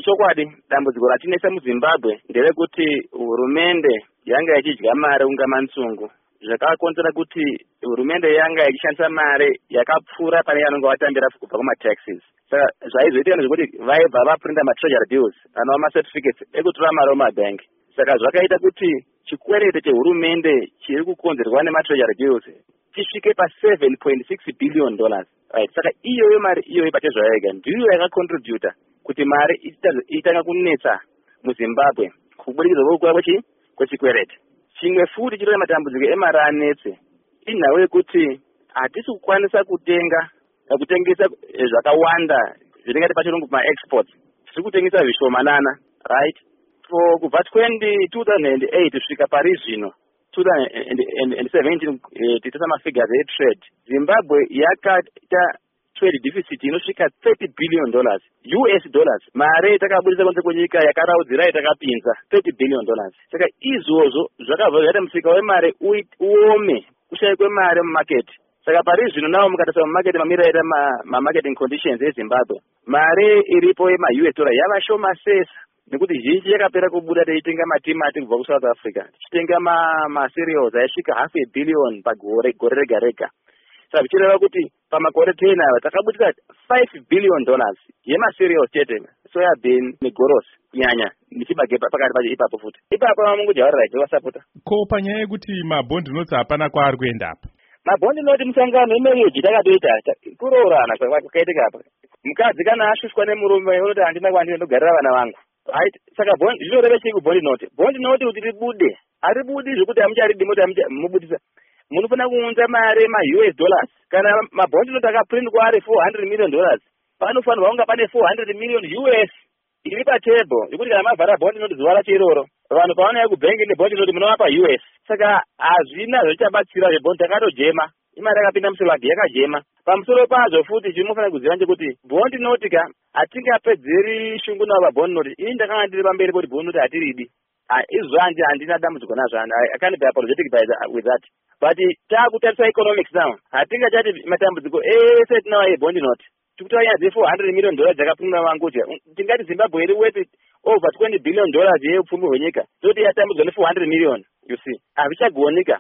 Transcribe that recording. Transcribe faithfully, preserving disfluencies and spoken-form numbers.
chokwadi dambudziko ratinesa muZimbabwe nderekuti hurumende yanga ichidya mari unga mansungu, zvakakonzera kuti hurumende yanga ichishandisa mari yakapfuura pane yanonga vatambira kubva kumataxes. Saka zvaizoita zvekuti vaibva vaprinta matreasury bills anova macertificates ekutora mari mumabank. Saka zvakaita kuti chikwerete chehurumende chiri kukonzerwa nematreasury bills chisvike pa seven point six billion dollars. Right. Saka iyoyo mari iyoyo pachezvayoga ndiyo yakacontributa kuti mari itanga kunetsa muZimbabwe kubudikidza kwokukura kwechi kwechikwerete. Chimwe futi chiri matambudziko emari anetse inhau yekuti hatisi kukwanisa kutenga kutengesa zvakawanda zvitingati pachirungu ma-exports. Tiri kutengesa zvishomanana, right? For kubva two thousand eight kusvika pari zvino two thousand seventeen titasa mafigures etrade, Zimbabwe yakaita trade deficit inosvika thirty billion dollars U S dollars. Mari takabudisa kunze kwenyika yakaraudzira itakapinza thirty billion dollars. Saka izvozvo zvakabva zvaita musika wemari uome, kushayikwe mari mumarket. Saka pari zvino nawo mukatarisa mumarket mamira aita ma-marketing conditions eZimbabwe, mari iripo yema-U S dollar yava shoma sesa nekuti zhinji yakapera kubuda teitenga matimati kubva kuSouth Africa, tichitenga ma-cereals aisvika half a billion pagore gore rega rega. Saka zvichireva kuti pamakore ten ava takabudisa five billion dollars yema-cereals chete, soya bean negorosi kunyanya nichibage pakati pacho ipapo futi. Ipapo vamungujaurira ichivasapota. Ko panyaya yekuti mabhondi noti hapana kwaari kuenda apa? Mabhondi noti musangano imeyoji takatoita kuroorana kwakaitika apa. Mukadzi kana ashushwa nemurume unoti handina kwandinogarira vana vangu. Right? Saka bondi zvinoreva chii kubondi noti? Bondi noti kuti ribude, haribudi zvokuti hamucharidi moti hamubudisa. Munofana kuunza mari ma-U S dollars. Kana mabondi noti akaprint kwaari four hundred million dollars, panofanirwa kunga pane four hundred million U S iri patable yekuti kana mavhara bondi noti zuva racho iroro vanhu pavanouya kubhengi nebondi noti munovapa U S. Saka hazvina zvichabatsira zvebondi takatojema, imari yakapinda musilagi yakajema. Pamusoro pazvo futi chinofanira kuziva ndekuti bondi notika hatingapedzeri shungu navo vabondi noti. Ini ndakanga ndiri pamberi poti bondi noti hatiridi. Izvo handi handina dambudziko nazvo, I can't be apologetic by that, with that. But taakutarisa economics now, hatingachati matambudziko ese tinawo ebondi noti. Tikutaura nyaya dze four hundred million dollars dzakapfuma vanguja. Tingati Zimbabwe iri worth over twenty billion dollars yeupfumi hwenyika. Toti yatambudzwa ne four hundred million, you see. Hazvichagonika.